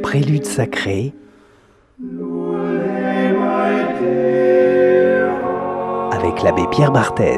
Prélude sacré avec l'abbé Pierre Barthez.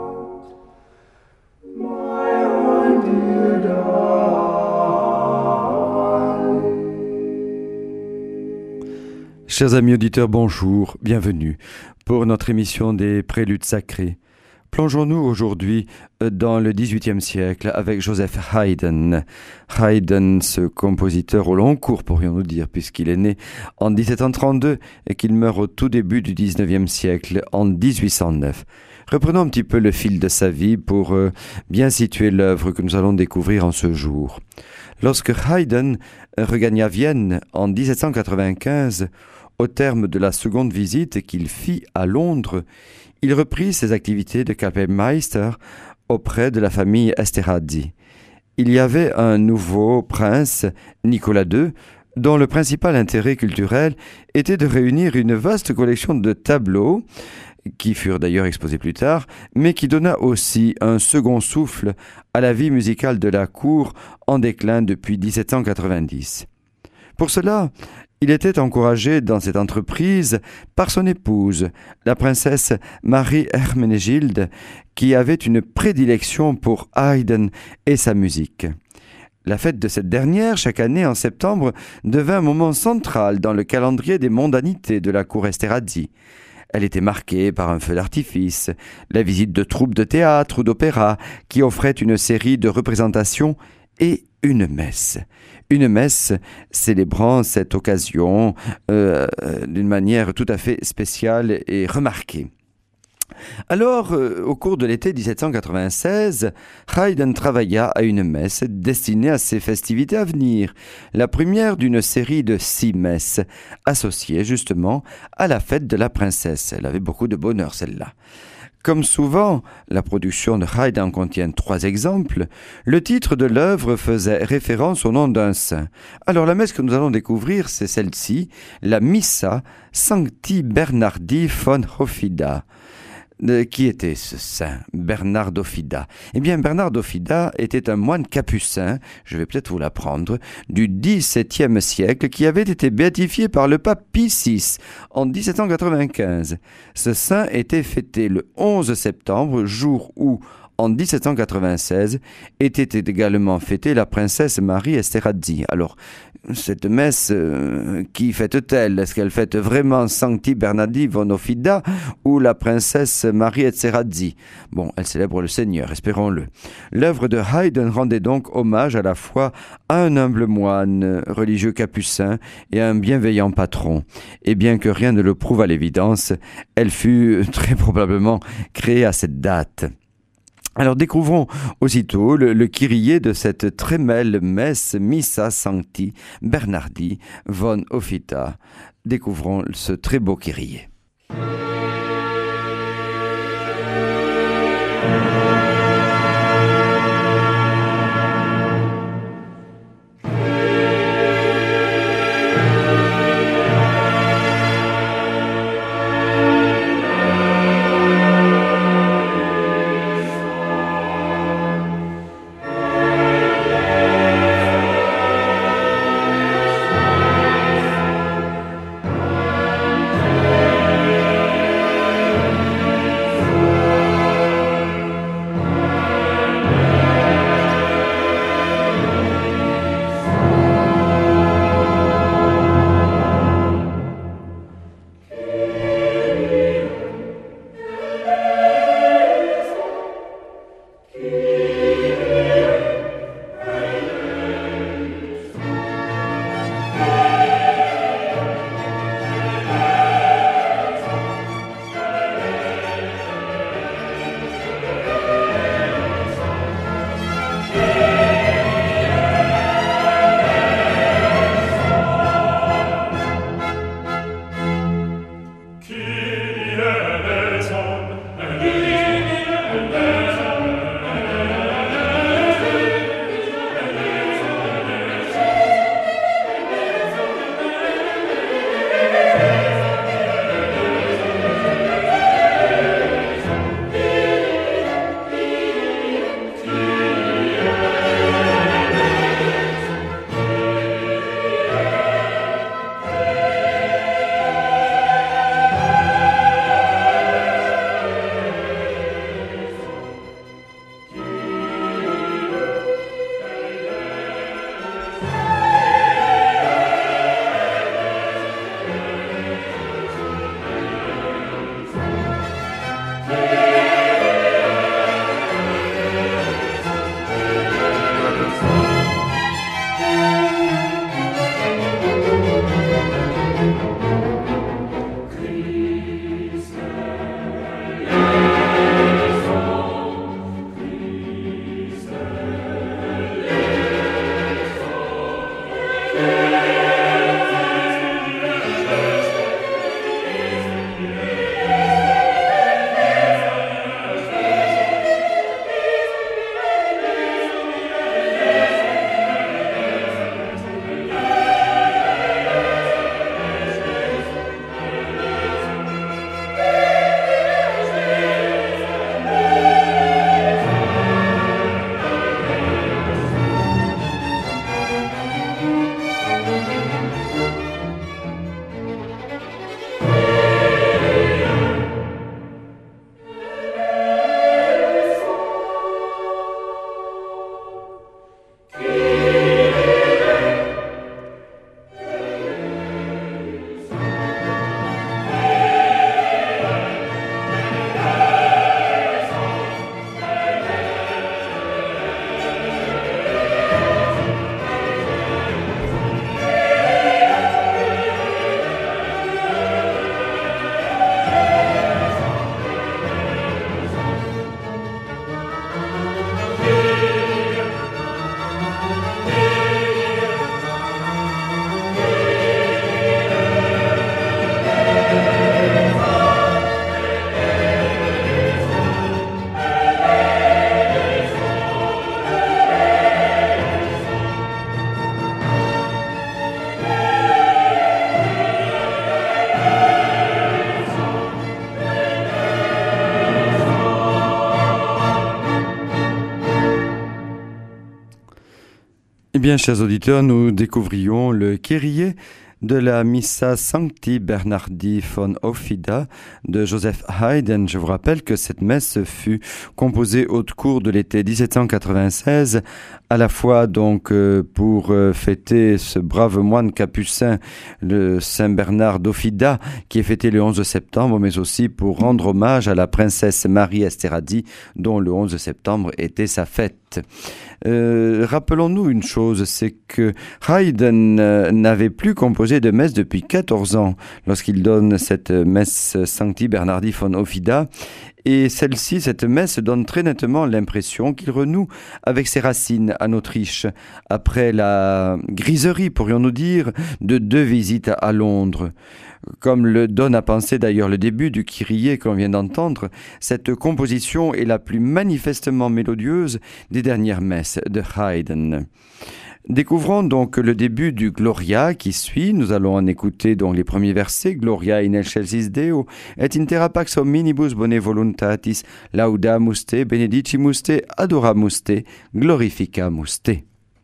Chers amis auditeurs, bonjour, bienvenue pour notre émission des Préludes sacrés. Plongeons-nous aujourd'hui dans le XVIIIe siècle avec Joseph Haydn. Haydn, ce compositeur au long cours, pourrions-nous dire, puisqu'il est né en 1732 et qu'il meurt au tout début du XIXe siècle, en 1809. Reprenons un petit peu le fil de sa vie pour bien situer l'œuvre que nous allons découvrir en ce jour. Lorsque Haydn regagna Vienne en 1795, au terme de la seconde visite qu'il fit à Londres, il reprit ses activités de Kapellmeister auprès de la famille Esterházy. Il y avait un nouveau prince, Nicolas II, dont le principal intérêt culturel était de réunir une vaste collection de tableaux, qui furent d'ailleurs exposés plus tard, mais qui donna aussi un second souffle à la vie musicale de la cour en déclin depuis 1790. Pour cela, il était encouragé dans cette entreprise par son épouse, la princesse Marie-Herménégilde, qui avait une prédilection pour Haydn et sa musique. La fête de cette dernière, chaque année en septembre, devint un moment central dans le calendrier des mondanités de la cour Esterházy. Elle était marquée par un feu d'artifice, la visite de troupes de théâtre ou d'opéra qui offraient une série de représentations et une messe. Une messe célébrant cette occasion d'une manière tout à fait spéciale et remarquée. Alors, au cours de l'été 1796, Haydn travailla à une messe destinée à ces festivités à venir, la première d'une série de 6 messes, associées justement à la fête de la princesse. Elle avait beaucoup de bonheur, celle-là. Comme souvent, la production de Haydn contient 3 exemples. Le titre de l'œuvre faisait référence au nom d'un saint. Alors la messe que nous allons découvrir, c'est celle-ci, la Missa Sancti Bernardi von Hofida. Qui était ce saint, Bernard d'Offida? Eh bien, Bernard d'Offida était un moine capucin, je vais peut-être vous l'apprendre, du XVIIe siècle, qui avait été béatifié par le pape Pie VI en 1795. Ce saint était fêté le 11 septembre, jour où, en 1796, était également fêtée la princesse Marie Esterházy. Alors, cette messe, qui fête-t-elle? Est-ce qu'elle fête vraiment Sancti Bernardi von Hofida ou la princesse Marie Esterházy? Bon, elle célèbre le Seigneur, espérons-le. L'œuvre de Haydn rendait donc hommage à la fois à un humble moine religieux capucin et à un bienveillant patron. Et bien que rien ne le prouve à l'évidence, elle fut très probablement créée à cette date. Alors découvrons aussitôt le kyrié de cette très belle messe Missa Sancti Bernardi von Hofida. Découvrons ce très beau kyrié. Eh bien, chers auditeurs, nous découvrions le Kyrie de la Missa Sancti Bernardi von Aufida de Joseph Haydn. Je vous rappelle que cette messe fut composée au cours de l'été 1796, à la fois donc pour fêter ce brave moine capucin, le Saint Bernard d'Aufida, qui est fêté le 11 septembre, mais aussi pour rendre hommage à la princesse Marie Esterhazy, dont le 11 septembre était sa fête. Rappelons-nous une chose, c'est que Haydn n'avait plus composé de messe depuis 14 ans lorsqu'il donne cette messe Sancti Bernardi von Aufida. Et celle-ci, cette messe, donne très nettement l'impression qu'il renoue avec ses racines en Autriche, après la griserie, pourrions-nous dire, de 2 visites à Londres. Comme le donne à penser d'ailleurs le début du Kyrie que l'on vient d'entendre, cette composition est la plus manifestement mélodieuse des dernières messes de Haydn. Découvrons donc le début du Gloria qui suit. Nous allons en écouter donc les premiers versets. Gloria in excelsis Deo, et in terra pax hominibus bone voluntatis, laudamus te, benedicimus te, adoramus te, glorificamus te.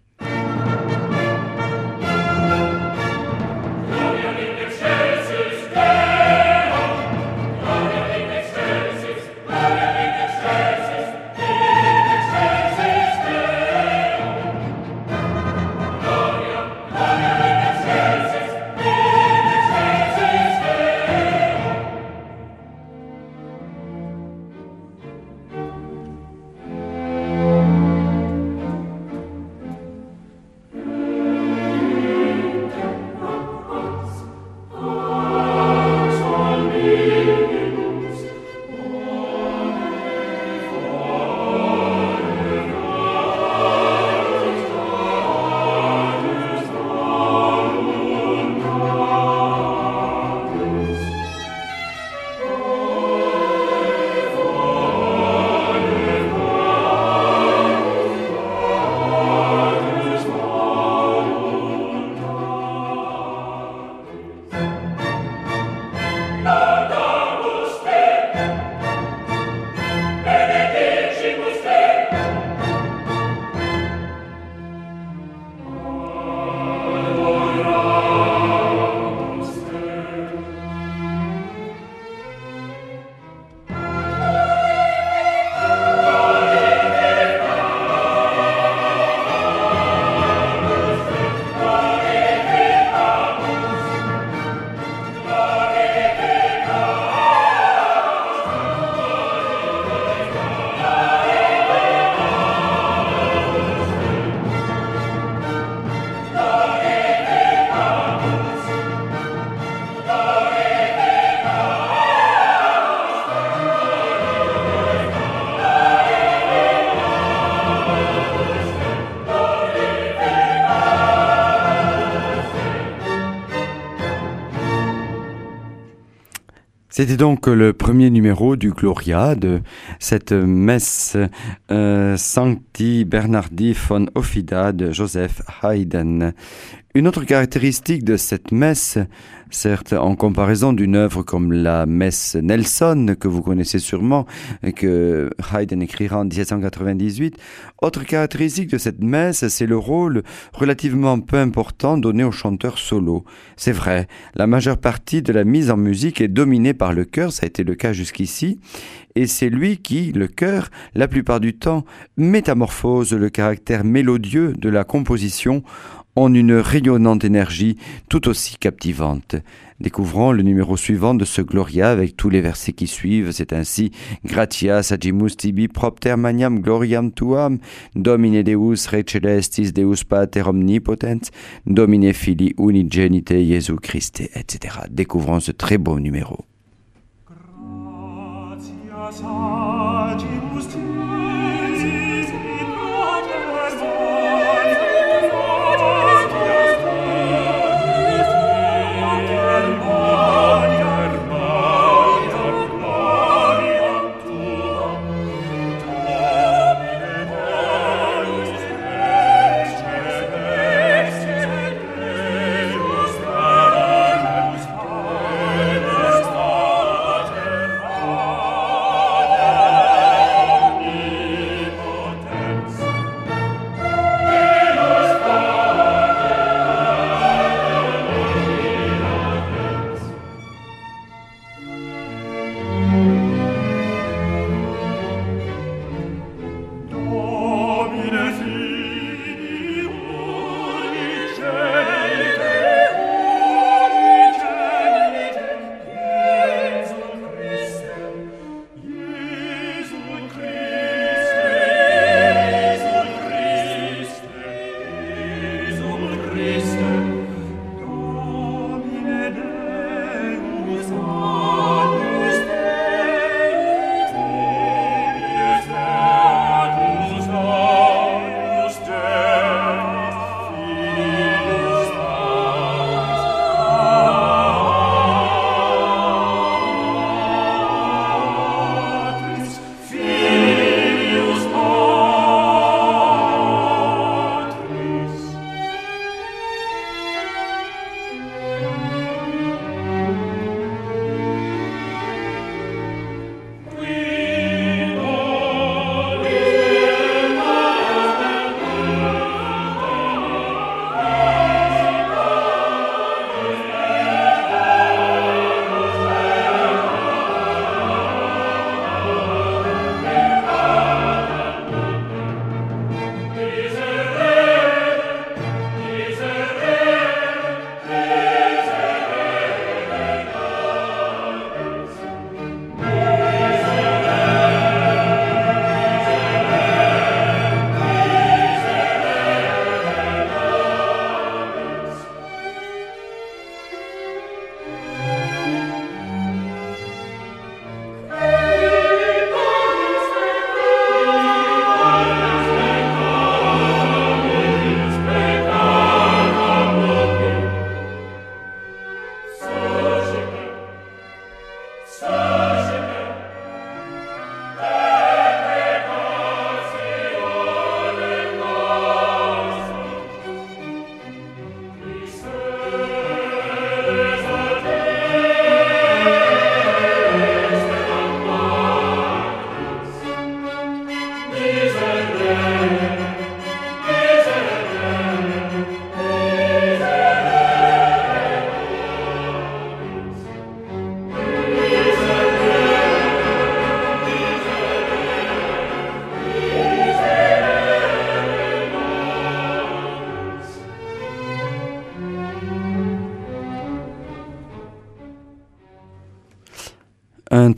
C'était donc le premier numéro du Gloria de cette messe Sancti Bernardi von Aufida de Joseph Haydn. Une autre caractéristique de cette messe, certes en comparaison d'une œuvre comme la messe Nelson, que vous connaissez sûrement, et que Haydn écrira en 1798, autre caractéristique de cette messe, c'est le rôle relativement peu important donné au chanteur solo. C'est vrai, la majeure partie de la mise en musique est dominée par le chœur, ça a été le cas jusqu'ici, et c'est lui qui, le chœur, la plupart du temps, métamorphose le caractère mélodieux de la composition en une rayonnante énergie tout aussi captivante. Découvrons le numéro suivant de ce Gloria avec tous les versets qui suivent. C'est ainsi Gratias agimus tibi propter magnam gloriam tuam, Domine Deus Rei Celestis Deus Pater omnipotens, Domine Filii unigenite Jesu Christe, etc. Découvrons ce très beau numéro. Gratias agimus tibi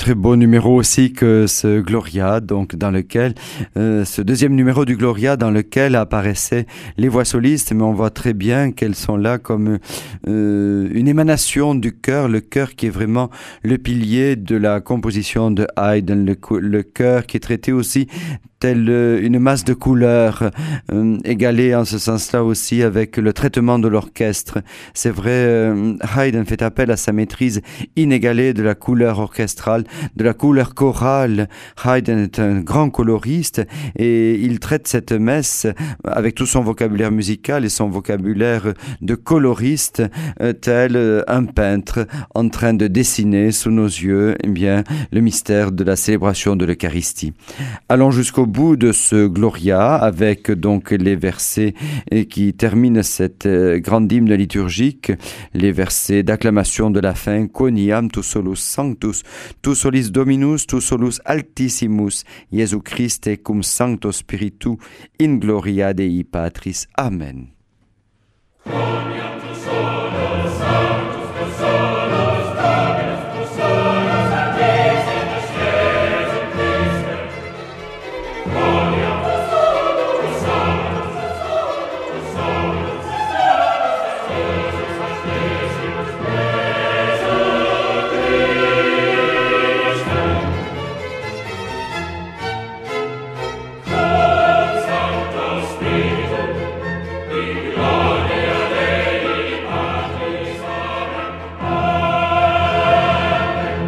très beau numéro aussi que ce Gloria, donc dans lequel, ce deuxième numéro du Gloria dans lequel apparaissaient les voix solistes, mais on voit très bien qu'elles sont là comme une émanation du chœur, le chœur qui est vraiment le pilier de la composition de Haydn, le chœur qui est traité aussi telle une masse de couleurs, égalée en ce sens-là aussi avec le traitement de l'orchestre. C'est vrai, Haydn fait appel à sa maîtrise inégalée de la couleur orchestrale, de la couleur chorale. Haydn est un grand coloriste et il traite cette messe avec tout son vocabulaire musical et son vocabulaire de coloriste, tel un peintre en train de dessiner sous nos yeux, eh bien, le mystère de la célébration de l'Eucharistie. Allons jusqu'au bout de ce Gloria avec donc les versets qui terminent cette grande hymne liturgique, les versets d'acclamation de la fin. Quoniam tu solus sanctus, tu solis Dominus, tu solus altissimus, Iesu Christe cum Sancto Spiritu, in gloria Dei Patris. Amen. Quoniam tu solus sanctus, tu solus Dominus, tu solus altissimus, Iesu Christe. Quoniam tu solus sanctus, tu solus Jesus altissimus, Iesu Christe. Cum Sancto Spiritu, in gloria Dei Patris. Amen.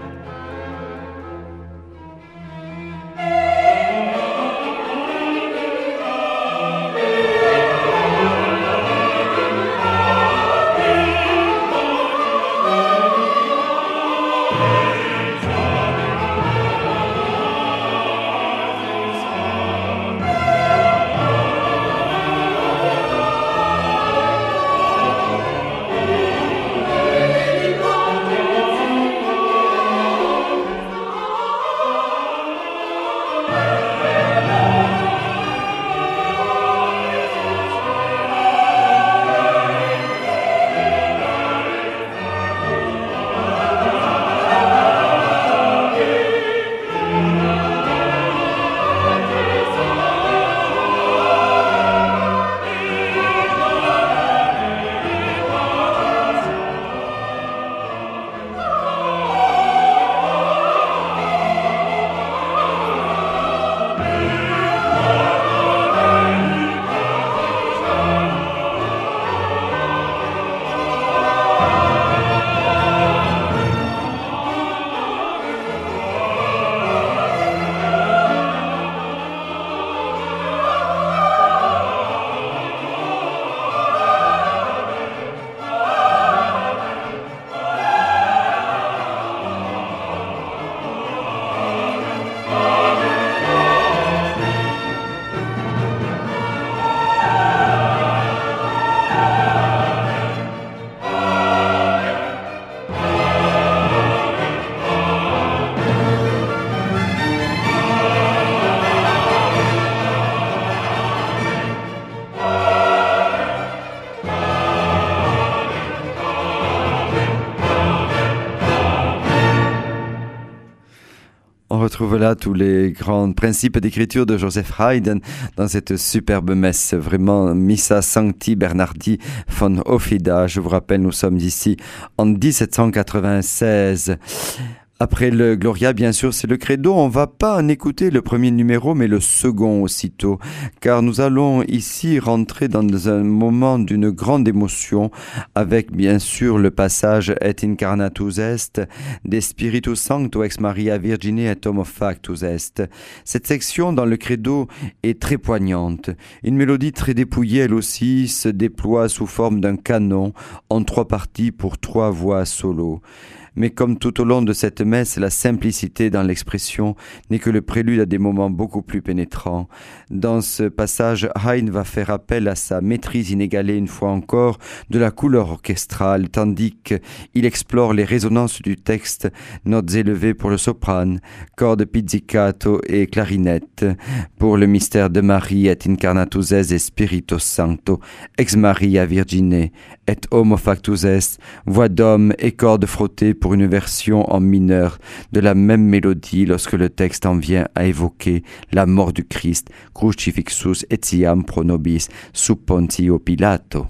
On retrouve là tous les grands principes d'écriture de Joseph Haydn dans cette superbe messe, vraiment Missa Sancti Bernardi von Ophida. Je vous rappelle, nous sommes ici en 1796. Après le Gloria, bien sûr, c'est le Credo. On va pas en écouter le premier numéro, mais le second aussitôt, car nous allons ici rentrer dans un moment d'une grande émotion avec, bien sûr, le passage Et incarnatus est, De Spiritus Sancto ex Maria Virgine et homo factus est. Cette section dans le Credo est très poignante. Une mélodie très dépouillée, elle aussi, se déploie sous forme d'un canon en 3 parties pour 3 voix solo. Mais comme tout au long de cette messe, la simplicité dans l'expression n'est que le prélude à des moments beaucoup plus pénétrants. Dans ce passage, Haydn va faire appel à sa maîtrise inégalée une fois encore de la couleur orchestrale, tandis qu'il explore les résonances du texte, notes élevées pour le soprane, cordes pizzicato et clarinette, pour le mystère de Marie et incarnatus est et Spiritus Sancto, ex Maria Virgine et homo factus est, voix d'homme et cordes frottées pour une version en mineur de la même mélodie lorsque le texte en vient à évoquer la mort du Christ, Crucifixus etiam pro nobis sub Pontio Pilato.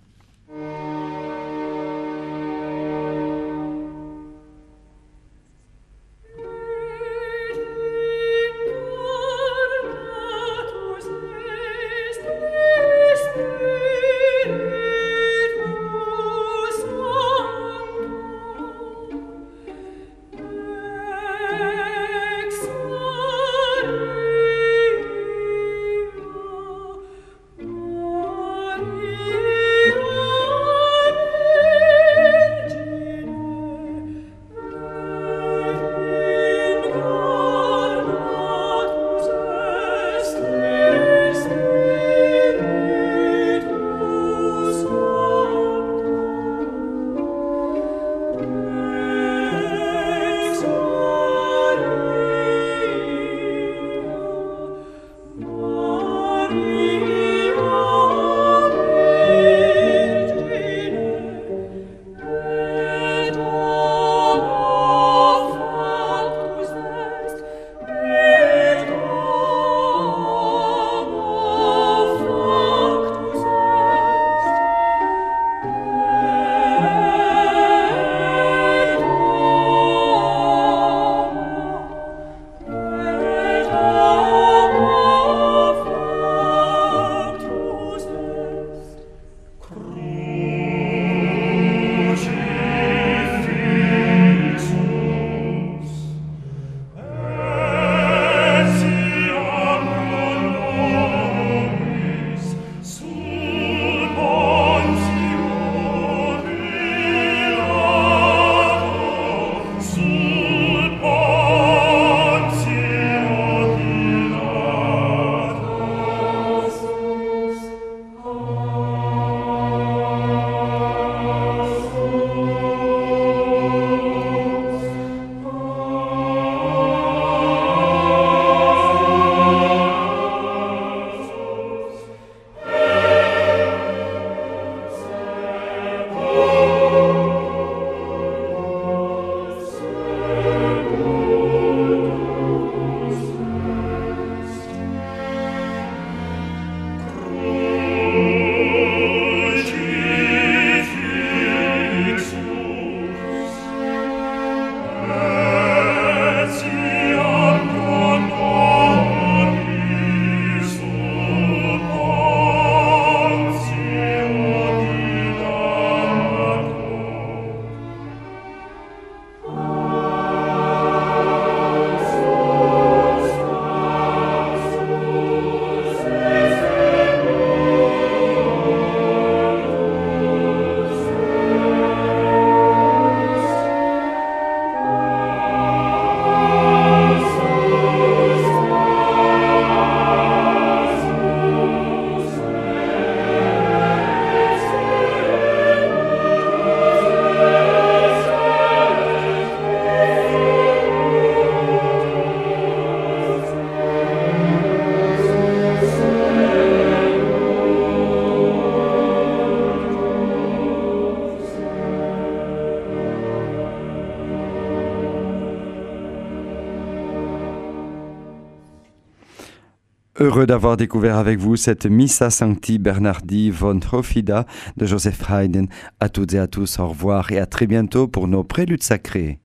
Heureux d'avoir découvert avec vous cette Missa Sancti Bernardi von Hofida de Joseph Haydn. À toutes et à tous, au revoir et à très bientôt pour nos préludes sacrés.